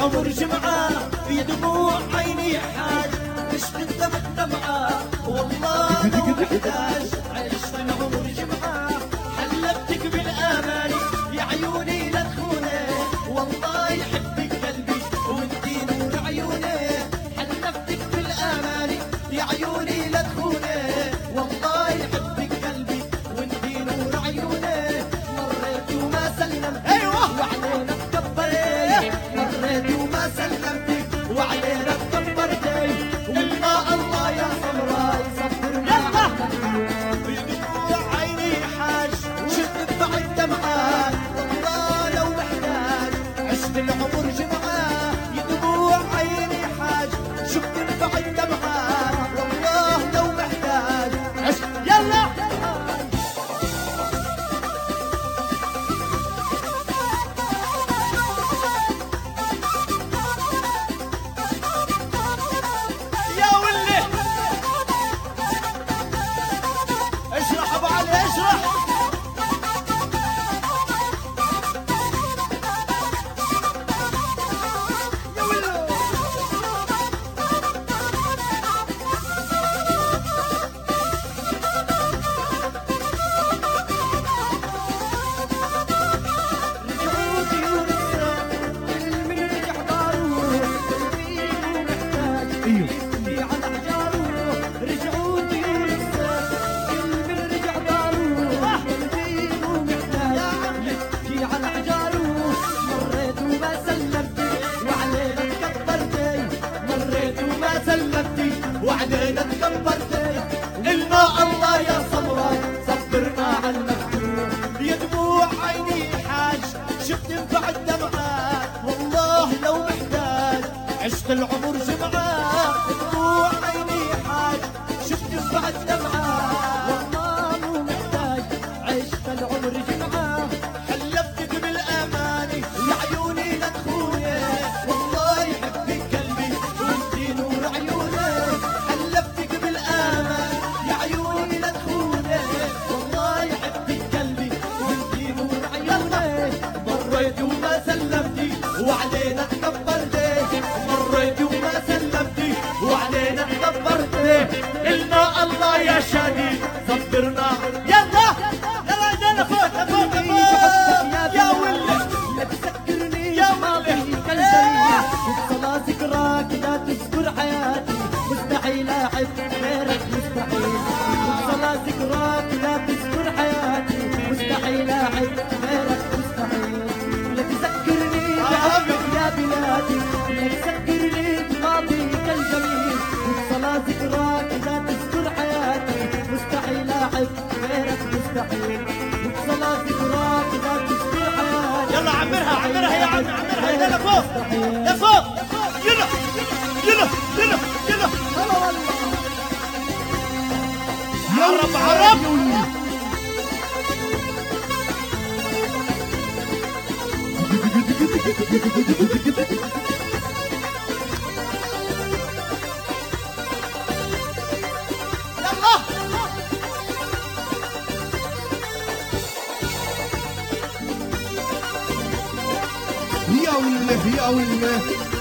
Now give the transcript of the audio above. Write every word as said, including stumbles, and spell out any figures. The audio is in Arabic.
العمر جمعة في دموع عيني حاج عشت الدمع الدمعة والله لو محتاج عشت العمر جمعة حلفتك بالآمال يا عيوني لا تخوني والله يحبك قلبي وانتي نور عيوني حلفتك بالآمال يا عيوني لا تخوني والله يحبك قلبي وانتي نور عيوني مريت وما سلمت ايوه وعلينا تكبرتي مريت وما سلمتي وعلينا تكبرتي والله الله يا سمراء يصبرنا في دموع عيني حاج شفت بعد دمعات والله لو محتاج عشت العمر جمعة يا دموع عيني حاج شفت بعد دمعات والله لو محتاج عشت يلا اشرح ابو علي اشرح يا ولو رجعوا طيور الساق من رجع داره قلبي محتاج يبكي على احجاره رجعوا طيور الساق على حجاره مريت وما سلمتي وعلينا تكبرتي مريت وما سلمتي وعلينا تكبرتي إلنا الله يا سمراء صبرنا على المفتوح يا دموع عيني حاج شفت بعد دمعات والله لو محتاج عشت العمر جمعة دموع عيني حاج شفت بعد دمعات والله مو محتاج عشت العمر جمعة يا عيوني لا تخوني والله يحبك قلبي وانتي نور عيوني حلفتك بالآمال يا عيوني لا تخوني والله يحبك قلبي وانتي نور عيوني مريت وما سلمتي وعلينا تكبرتي مريت وما سلمتي وعلينا تكبرتي إلنا الله يا شادي صبرنا يلا يلا يلا فوق فوق فوق يا ولد وبصلاة ذكراك لا تذكر حياتي مستحيل احب غيرك مستحيل وبصلاة ذكراك لا تذكر حياتي مستحيل احب غيرك مستحيل لا تذكرني بحبك يا بلادي لا تذكرني بماضيك الجميل وبصلاة ذكراك لا تذكر حياتي مستحيل احب غيرك مستحيل وبصلاة ذكراك لا تذكر حياتي يلا عمرها عمرها يا عم عمرها يلا فوق يا فوق يلا يلا يلا يلا عرب عرب يا وله يا وله